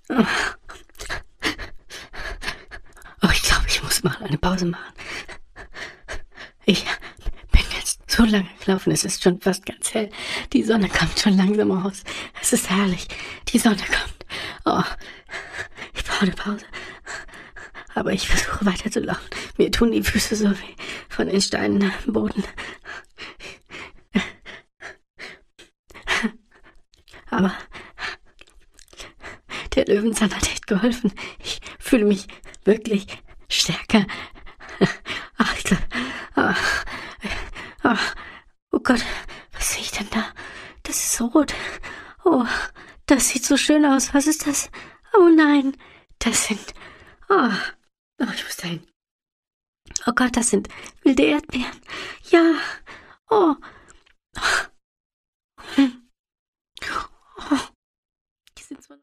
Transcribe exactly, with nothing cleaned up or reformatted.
Oh, ich glaube, ich muss mal eine Pause machen. Ich bin jetzt so lange gelaufen, es ist schon fast ganz hell. Die Sonne kommt schon langsam raus. Es ist herrlich. Die Sonne kommt. Oh, ich brauche eine Pause. Aber ich versuche weiter zu laufen. Mir tun die Füße so weh von den Steinen am Boden. Aber der Löwenzahn hat echt geholfen. Ich fühle mich wirklich stärker. Ach, ich glaube. Ah, ah, oh Gott, was sehe ich denn da? Das ist rot. Oh, das sieht so schön aus. Was ist das? Oh nein, das sind. Oh, oh ich muss dahin. Oh Gott, das sind wilde Erdbeeren. Ja. Oh. Hm. Oh. Die sind so